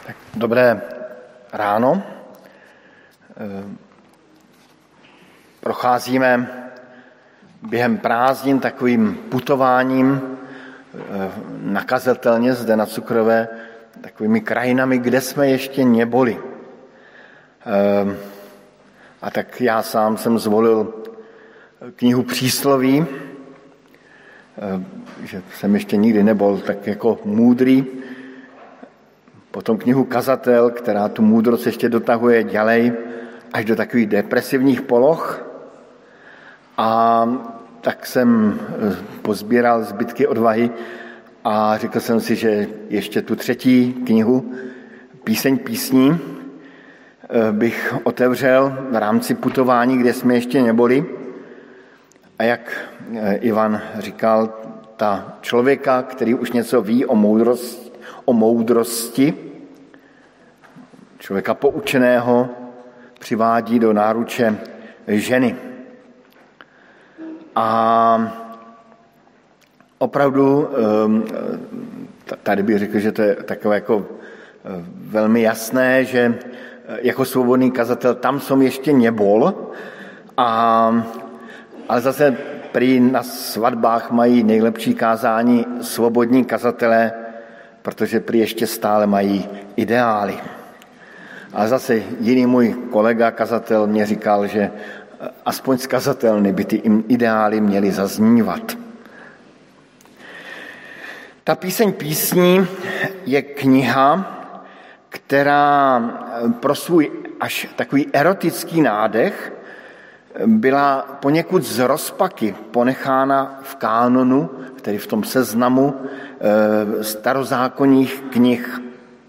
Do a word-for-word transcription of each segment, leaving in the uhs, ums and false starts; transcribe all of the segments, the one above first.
Tak dobré ráno. Procházíme během prázdnin takovým putováním nakazatelně zde na Cukrové, takovými krajinami, kde jsme ještě neboli. A tak já sám jsem zvolil knihu Přísloví, že jsem ještě nikdy nebyl tak jako můdrý. Potom knihu Kazatel, která tu moudrost ještě dotahuje dělej až do takových depresivních poloh. A tak jsem pozbíral zbytky odvahy a řekl jsem si, že ještě tu třetí knihu, Píseň písní, bych otevřel v rámci putování, kde jsme ještě neboli. A jak Ivan říkal, ta člověka, který už něco ví o moudrosti, o moudrosti, člověka poučeného, přivádí do náruče ženy. A opravdu, tady bych řekl, že to je takové jako velmi jasné, že jako svobodný kazatel tam jsem ještě nebol, a, ale zase prý na svatbách mají nejlepší kázání svobodní kazatelé, protože prý ještě stále mají ideály. A zase jiný můj kolega kazatel mě říkal, že aspoň z kazatelny by ty ideály měly zaznívat. Ta Píseň písní je kniha, která pro svůj až takový erotický nádech byla poněkud z rozpaky ponechána v kánonu, tedy v tom seznamu starozákonních knih.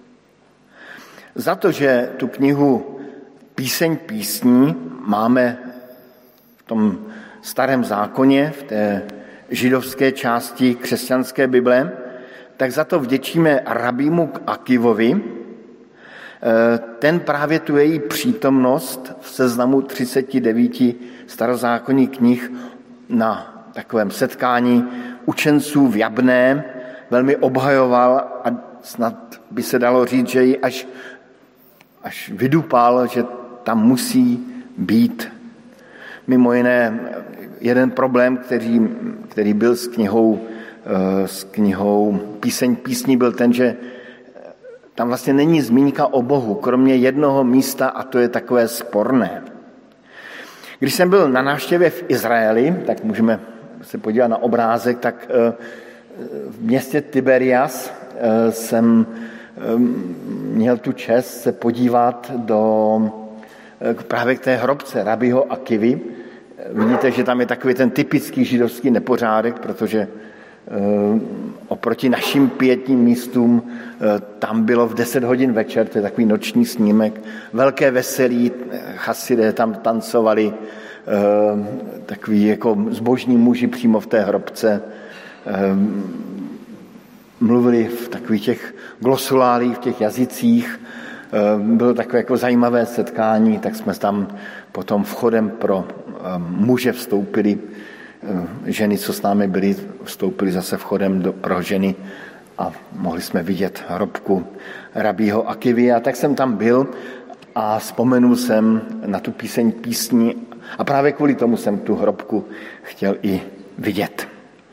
Za to, že tu knihu Píseň písní máme v tom starém zákoně, v té židovské části křesťanské Bible, tak za to vděčíme rabímu Akivovi. Ten právě tu její přítomnost v seznamu třicet devět starozákonních knih na takovém setkání učenců v Jabné velmi obhajoval a snad by se dalo říct, že ji až, až vydupal, že tam musí být. Mimo jiné, jeden problém, který, který byl s knihou, s knihou Píseň písní, byl ten, že tam vlastně není zmínka o Bohu, kromě jednoho místa, a to je takové sporné. Když jsem byl na návštěvě v Izraeli, tak můžeme se podívat na obrázek, tak v městě Tiberias jsem měl tu čest se podívat do právě k té hrobce rabího Akivy. Vidíte, že tam je takový ten typický židovský nepořádek, protože oproti našim pietním místům tam bylo v deset hodin večer, to je takový noční snímek, velké veselí, chasidé tam tancovali, takový jako zbožní muži přímo v té hrobce, mluvili v takových těch glosulálích, v těch jazycích. Bylo takové jako zajímavé setkání, tak jsme tam potom vchodem pro muže vstoupili, ženy, co s námi byly, vstoupili zase vchodem do, pro ženy a mohli jsme vidět hrobku rabího Akivy. A tak jsem tam byl a vzpomenul jsem na tu Píseň písní a právě kvůli tomu jsem tu hrobku chtěl i vidět.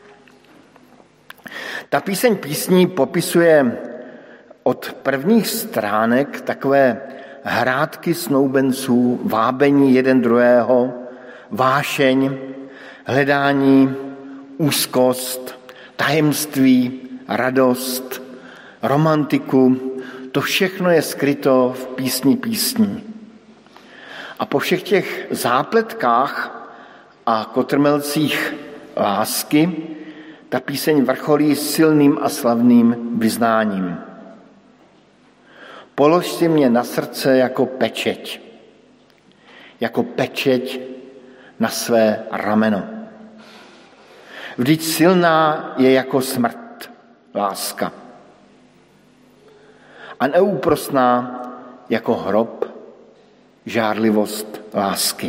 Ta Píseň písní popisuje od prvních stránek takové hrátky snoubenců, vábení jeden druhého, vášeň, hledání, úzkost, tajemství, radost, romantiku. To všechno je skryto v Písni písní. A po všech těch zápletkách a kotrmelcích lásky ta píseň vrcholí silným a slavným vyznáním. Polož si mě na srdce jako pečeť, jako pečeť na své rameno. Vždyť silná je jako smrt, láska. A neúprosná jako hrob, žárlivost lásky.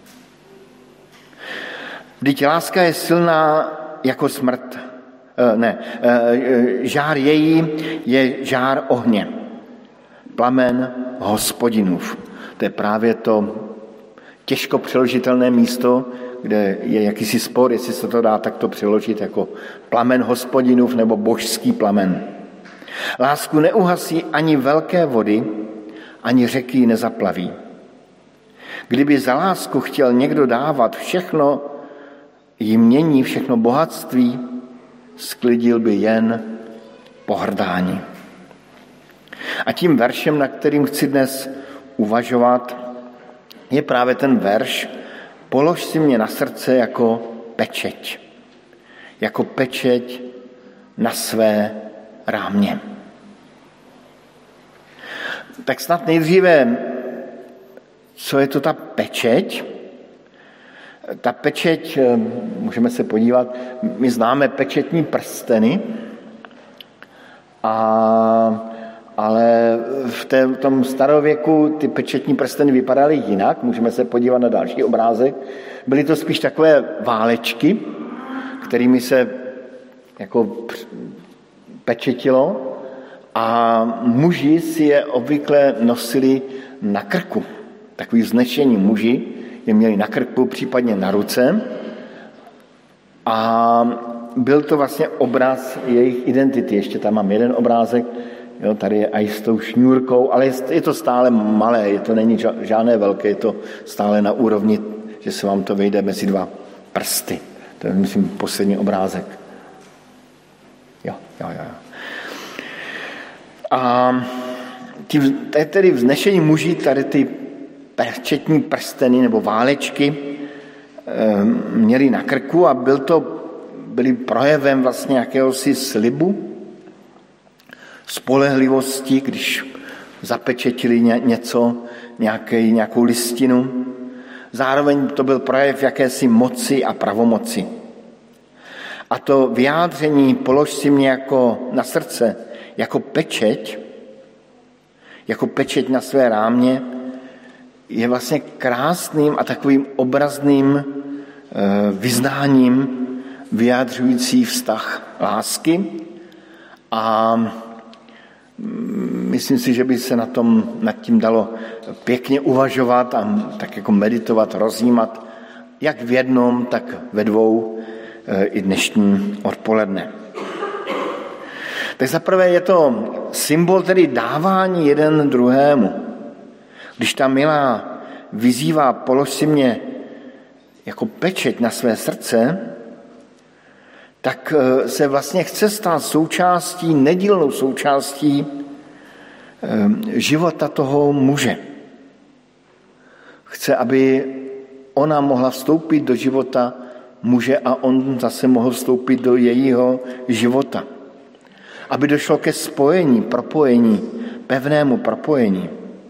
Vždyť láska je silná jako smrt, ne, žár její je žár ohně. plamen Hospodinův. To je právě to těžko přeložitelné místo, kde je jakýsi spor, jestli se to dá takto přeložit jako plamen Hospodinův nebo božský plamen. Lásku neuhasí ani velké vody, ani řeky ji nezaplaví. Kdyby za lásku chtěl někdo dávat všechno jmění, všechno bohatství, sklidil by jen pohrdání. A tím veršem, na kterým chci dnes uvažovat, je právě ten verš: polož si mě na srdce jako pečeť. Jako pečeť na své rámě. Tak snad nejdříve, co je to ta pečeť? Ta pečeť, můžeme se podívat, my známe pečetní prsteny, a, ale v, té, v tom starověku ty pečetní prsteny vypadaly jinak, můžeme se podívat na další obrázek. Byly to spíš takové válečky, kterými se jako pečetilo, a muži si je obvykle nosili na krku. Takový vznešení muži je měli na krku, případně na ruce, a byl to vlastně obraz jejich identity. Ještě tam mám jeden obrázek, jo, tady je i s tou šňůrkou, ale je to stále malé, je to není žádné velké, je to stále na úrovni, že se vám to vejde mezi dva prsty. To je, myslím, poslední obrázek. Jo, jo, jo. A ty, tedy vznešení muži tady ty pečetní prsteny nebo válečky měli na krku, a byl to, byli projevem vlastně jakéhosi slibu, spolehlivosti, když zapečetili něco, nějaký, nějakou listinu. Zároveň to byl projev jakési moci a pravomoci. A to vyjádření polož si mě jako na srdce, jako pečeť, jako pečeť na své rámě, je vlastně krásným a takovým obrazným vyznáním vyjádřující vztah lásky, a myslím si, že by se na tom, nad tím dalo pěkně uvažovat a tak jako meditovat, rozjímat, jak v jednom, tak ve dvou i dnešní odpoledne. Tak zaprvé je to symbol tedy dávání jeden druhému. Když ta milá vyzývá polož si mě jako pečeť na své srdce, tak se vlastně chce stát součástí, nedílnou součástí života toho muže. Chce, aby ona mohla vstoupit do života muže a on zase mohl vstoupit do jejího života. Aby došlo ke spojení, propojení, pevnému propojení.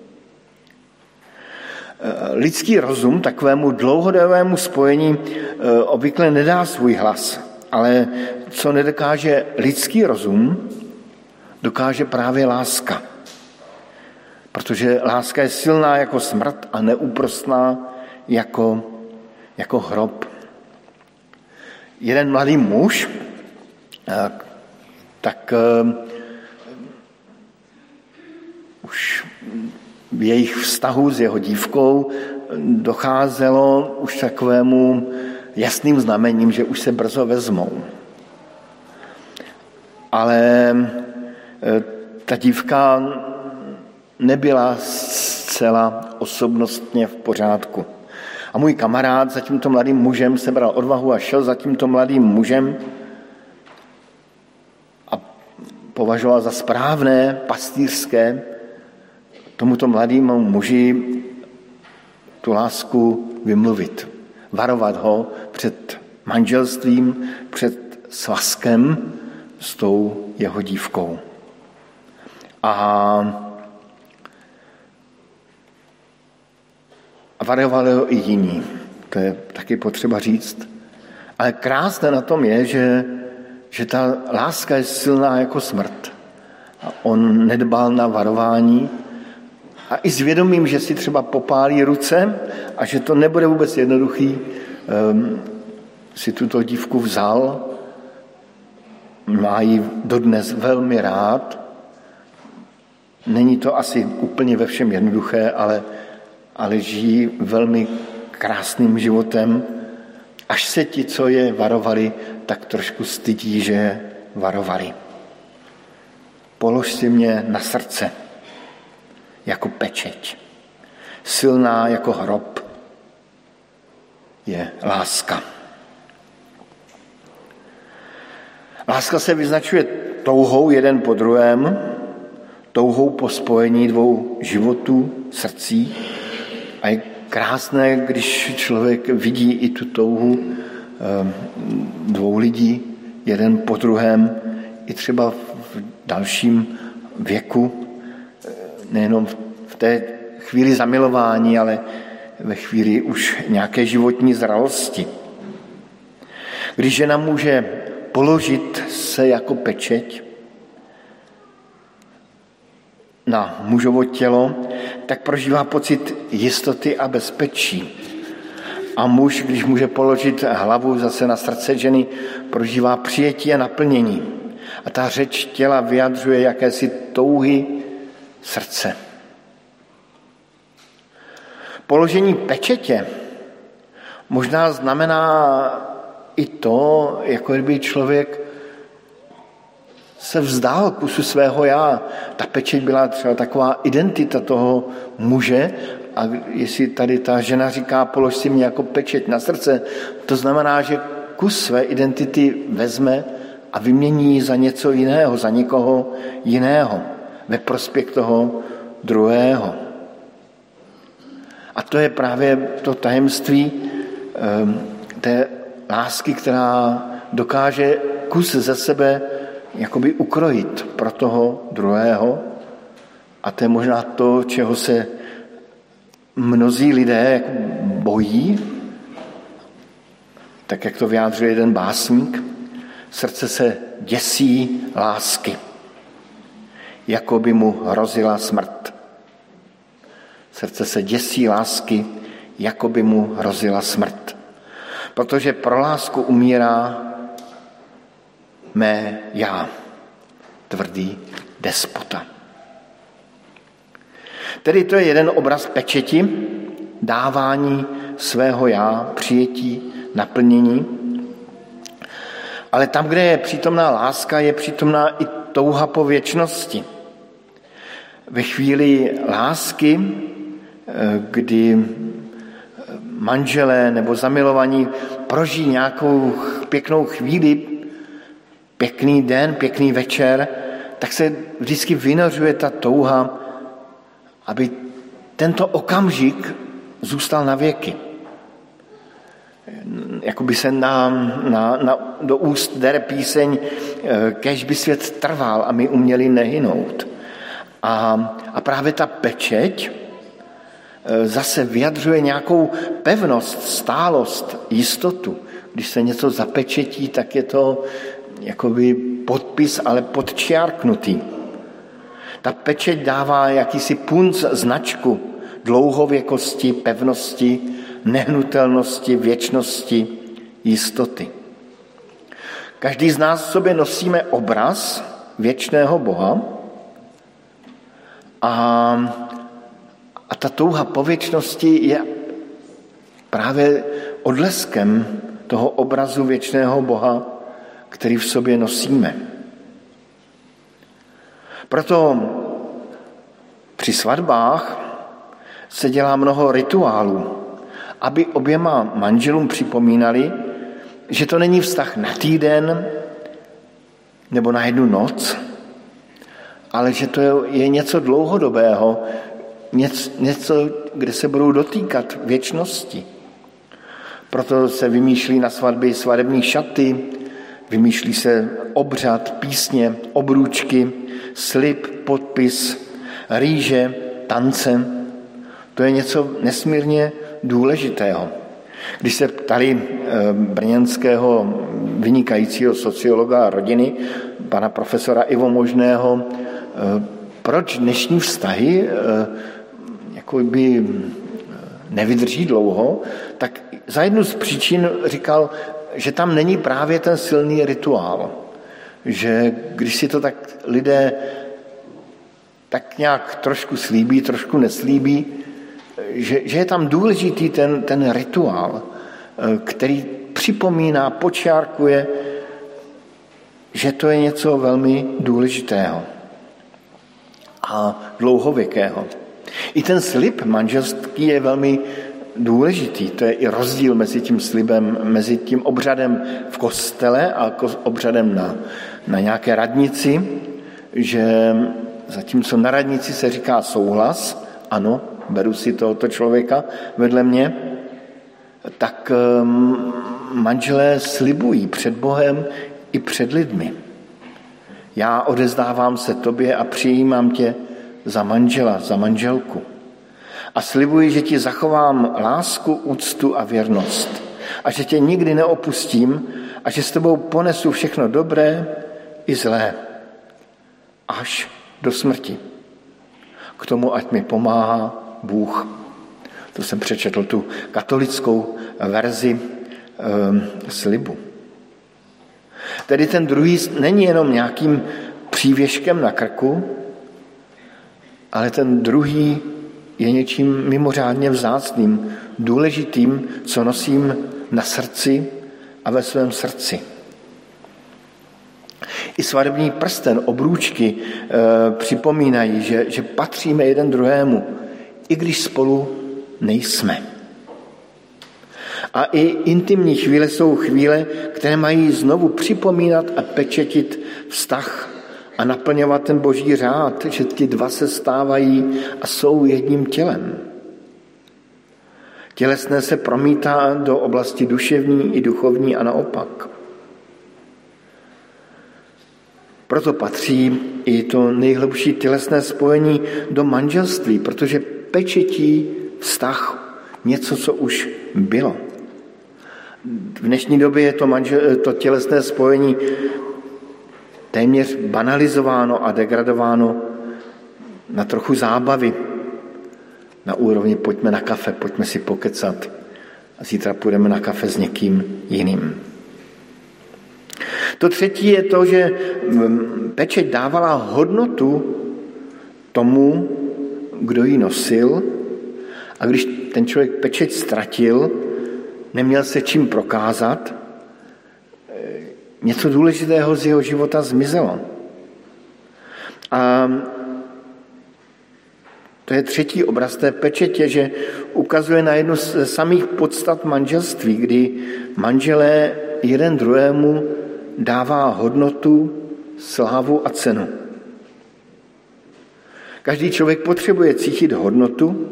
Lidský rozum takovému dlouhodobému spojení obvykle nedá svůj hlas, ale co nedokáže lidský rozum, dokáže právě láska. Protože láska je silná jako smrt a neúprostná jako, jako hrob. Jeden mladý muž, tak uh, už v jejich vztahu s jeho dívkou docházelo už takovému jasným znamením, že už se brzo vezmou. Ale uh, ta dívka nebyla zcela osobnostně v pořádku. A můj kamarád za tímto mladým mužem sebral odvahu a šel za tímto mladým mužem a považoval za správné, pastýřské tomuto mladému muži tu lásku vymluvit. Varovat ho před manželstvím, před svazkem s tou jeho dívkou. A A varovali ho i jiní. To je taky potřeba říct. Ale krásné na tom je, že, že ta láska je silná jako smrt. A on nedbal na varování. A i s vědomím, že si třeba popálí ruce a že to nebude vůbec jednoduchý, um, si tuto dívku vzal. Má ji dodnes velmi rád. Není to asi úplně ve všem jednoduché, ale, ale žijí velmi krásným životem, až se ti, co je varovali, tak trošku stydí, že je varovali. Polož si mě na srdce jako pečeť. Silná jako hrob je láska. Láska se vyznačuje touhou jeden po druhém, touhou po spojení dvou životů, srdcí. A je krásné, když člověk vidí i tu touhu dvou lidí, jeden po druhém, i třeba v dalším věku, nejenom v té chvíli zamilování, ale ve chvíli už nějaké životní zralosti. Když žena může položit se jako pečeť na mužovo tělo, tak prožívá pocit jistoty a bezpečí. A muž, když může položit hlavu zase na srdce ženy, prožívá přijetí a naplnění. A ta řeč těla vyjadřuje jakési touhy srdce. Položení pečetě možná znamená i to, jako kdyby člověk se vzdál kusu svého já. Ta pečeť byla třeba taková identita toho muže a jestli tady ta žena říká, polož si mě jako pečeť na srdce, to znamená, že kus své identity vezme a vymění za něco jiného, za někoho jiného, ve prospěch toho druhého. A to je právě to tajemství té lásky, která dokáže kus ze sebe jakoby ukrojit pro toho druhého. A to je možná to, čeho se mnozí lidé bojí, tak jak to vyjádřuje jeden básník. Srdce se děsí lásky, jako by mu hrozila smrt. Srdce se děsí lásky, jako by mu hrozila smrt. Protože pro lásku umírá mé já, tvrdý despota. Tedy to je jeden obraz pečeti, dávání svého já, přijetí, naplnění. Ale tam, kde je přítomná láska, je přítomná i touha po věčnosti. Ve chvíli lásky, kdy manželé nebo zamilovaní prožijí nějakou pěknou chvíli, pěkný den, pěkný večer, tak se vždycky vynořuje ta touha, aby tento okamžik zůstal na věky. Jakoby se nám na, na, do úst dere píseň, kéž by svět trval a my uměli nehynout. A, a právě ta pečeť zase vyjadřuje nějakou pevnost, stálost, jistotu. Když se něco zapečetí, tak je to jakoby podpis, ale podčiarknutý. Ta pečeť dává jakýsi punc, značku dlouhověkosti, pevnosti, nehnutelnosti, věčnosti, jistoty. Každý z nás v sobě nosíme obraz věčného Boha a, a ta touha po věčnosti je právě odleskem toho obrazu věčného Boha, který v sobě nosíme. Proto při svatbách se dělá mnoho rituálů, aby oběma manželům připomínali, že to není vztah na týden nebo na jednu noc, ale že to je něco dlouhodobého, něco, kde se budou dotýkat věčnosti. Proto se vymýšlí na svatby svadební šaty, vymýšlí se obřad, písně, obrůčky, slib, podpis, rýže, tance. To je něco nesmírně důležitého. Když se ptali brněnského vynikajícího sociologa rodiny, pana profesora Ivo Možného, proč dnešní vztahy jako by nevydrží dlouho, tak za jednu z příčin říkal, že tam není právě ten silný rituál. Že když si to tak lidé tak nějak trošku slíbí, trošku neslíbí, že, že je tam důležitý ten, ten rituál, který připomíná, počárkuje, že to je něco velmi důležitého a dlouhověkého. I ten slib manželství je velmi důležitý. To je i rozdíl mezi tím slibem, mezi tím obřadem v kostele a obřadem na, na nějaké radnici, že zatímco na radnici se říká souhlas, ano, beru si tohoto člověka vedle mě, tak manželé slibují před Bohem i před lidmi. Já odezdávám se tobě a přijímám tě za manžela, za manželku. A slibuji, že ti zachovám lásku, úctu a věrnost. A že tě nikdy neopustím a že s tebou ponesu všechno dobré i zlé. Až do smrti. K tomu, ať mi pomáhá Bůh. To jsem přečetl tu katolickou verzi e, slibu. Tedy ten druhý není jenom nějakým přívěškem na krku, ale ten druhý je něčím mimořádně vzácným, důležitým, co nosím na srdci a ve svém srdci. I svatební prsten, obrůčky e, připomínají, že, že patříme jeden druhému, i když spolu nejsme. A i intimní chvíle jsou chvíle, které mají znovu připomínat a pečetit vztah a naplňovat ten boží řád, že ti dva se stávají a jsou jedním tělem. Tělesné se promítá do oblasti duševní i duchovní a naopak. Proto patří i to nejhlubší tělesné spojení do manželství, protože pečetí vztah něco, co už bylo. V dnešní době je to, manžel, to tělesné spojení téměř banalizováno a degradováno na trochu zábavy. Na úrovni pojďme na kafe, pojďme si pokecat a zítra půjdeme na kafe s někým jiným. To třetí je to, že pečeť dávala hodnotu tomu, kdo ji nosil, a když ten člověk pečeť ztratil, neměl se čím prokázat, něco důležitého z jeho života zmizelo. A to je třetí obraz té pečetě, že ukazuje na jednu z samých podstat manželství, kdy manželé jeden druhému dává hodnotu, slávu a cenu. Každý člověk potřebuje cítit hodnotu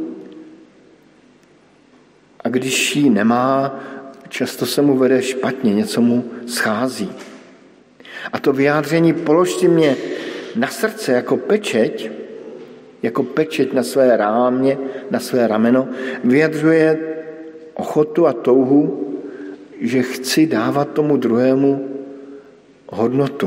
a když ji nemá, často se mu vede špatně, něco mu schází. A to vyjádření polož si mě na srdce jako pečeť, jako pečeť na své rámě, na své rameno, vyjadřuje ochotu a touhu, že chci dávat tomu druhému hodnotu.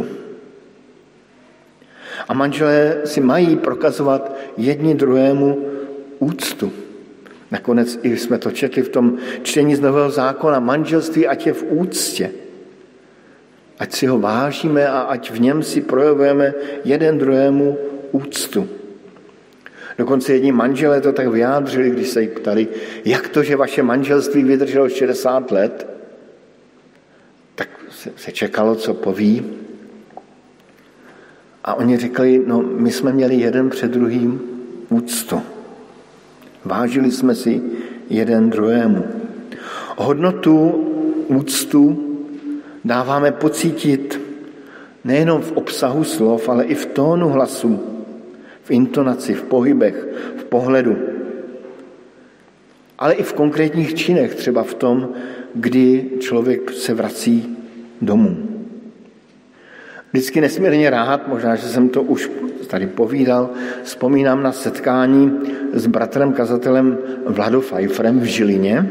A manželé si mají prokazovat jedni druhému úctu. Nakonec i jsme to četli v tom čtení z Nového zákona. Manželství ať je v úctě. Ať si ho vážíme a ať v něm si projevujeme jeden druhému úctu. Dokonce jedni manželé to tak vyjádřili, když se jich ptali, jak to, že vaše manželství vydrželo šedesát let, tak se čekalo, co poví. A oni řekli, no my jsme měli jeden před druhým úctu. Vážili jsme si jeden druhému. Hodnotu, úctu dáváme pocítit nejenom v obsahu slov, ale i v tónu hlasu, v intonaci, v pohybech, v pohledu. Ale i v konkrétních činech, třeba v tom, kdy člověk se vrací domů. Vždycky nesmírně rád, možná, že jsem to už tady povídal, vzpomínám na setkání s bratrem kazatelem Vladou Pfeifferem v Žilině,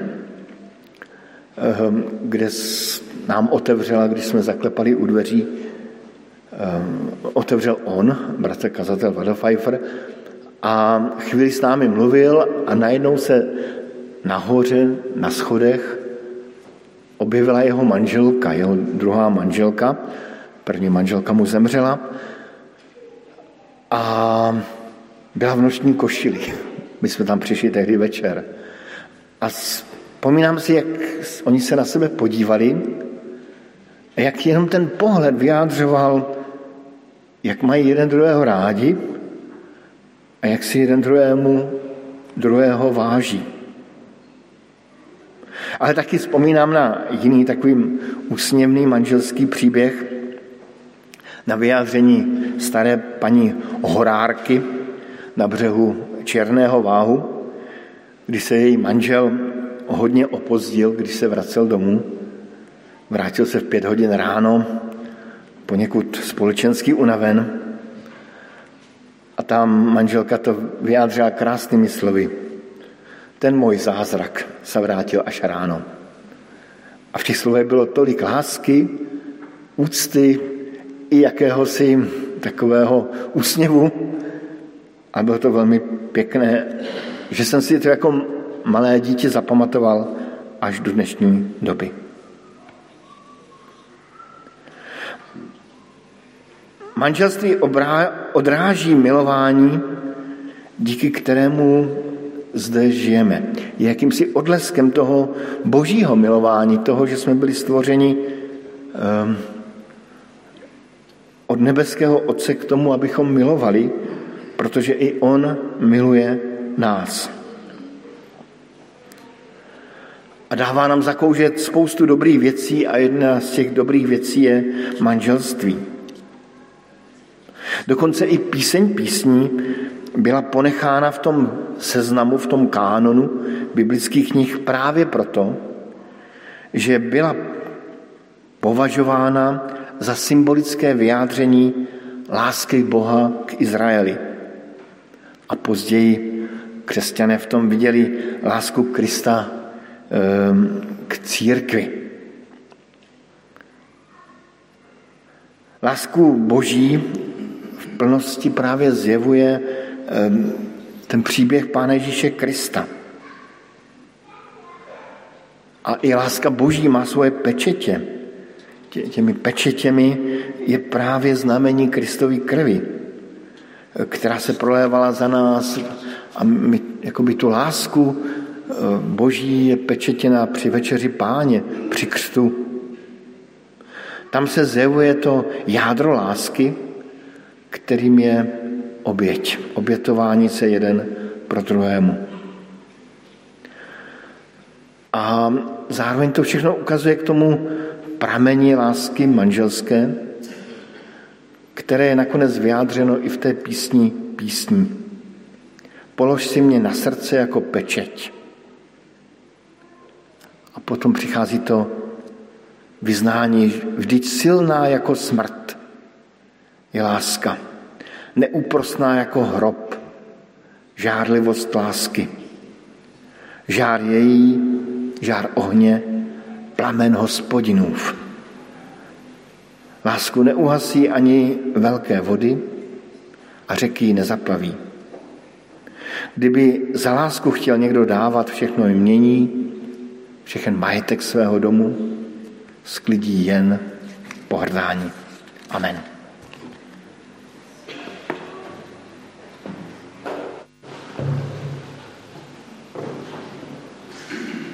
kde nám otevřela, když jsme zaklepali u dveří, otevřel on, bratr kazatel Vlado Pfeiffer, a chvíli s námi mluvil a najednou se nahoře, na schodech, objevila jeho manželka, jeho druhá manželka. První manželka mu zemřela a byla v nočním košili. My jsme tam přišli tehdy večer. A vzpomínám si, jak oni se na sebe podívali a jak jenom ten pohled vyjádřoval, jak mají jeden druhého rádi a jak si jeden druhému druhého váží. Ale taky vzpomínám na jiný takový úsměvný manželský příběh, na vyjádření staré paní Horárky na břehu Černého Váhu, kdy se její manžel hodně opozdil, když se vracel domů. Vrátil se v pět hodin ráno, poněkud společensky unaven. A tam manželka to vyjádřila krásnými slovy. Ten můj zázrak se vrátil až ráno. A v těch slovech bylo tolik lásky, úcty i jakéhosi takového úsměvu. A bylo to velmi pěkné, že jsem si to jako malé dítě zapamatoval až do dnešní doby. Manželství odráží milování, díky kterému zde žijeme. Je jakýmsi odleskem toho božího milování, toho, že jsme byli stvořeni um, od nebeského Otce k tomu, abychom milovali, protože i on miluje nás. A dává nám zakoušet spoustu dobrých věcí a jedna z těch dobrých věcí je manželství. Dokonce i píseň písní byla ponechána v tom seznamu, v tom kánonu biblických knih právě proto, že byla považována za symbolické vyjádření lásky Boha k Izraeli. A později křesťané v tom viděli lásku Krista k církvi. Lásku Boží v plnosti právě zjevuje ten příběh Pána Ježíše Krista. A i láska Boží má svoje pečetě. Tě, těmi pečetěmi je právě znamení Kristovy krvi, která se prolévala za nás a my jakoby tu lásku Boží je pečetěná při večeři Páně, při křtu. Tam se zjevuje to jádro lásky, kterým je oběť. Obětování se jeden pro druhému. A zároveň to všechno ukazuje k tomu prameni lásky manželské, které je nakonec vyjádřeno i v té písni písní. Polož si mě na srdce jako pečeť. A potom přichází to vyznání, vždyť silná jako smrt je láska, neúprosná jako hrob, žárlivost lásky. Žár její, žár ohně, plamen Hospodinův. Lásku neuhasí ani velké vody a řeky ji nezaplaví. Kdyby za lásku chtěl někdo dávat všechno jmění, všechen majetek svého domu, sklidí jen pohrdání. Amen.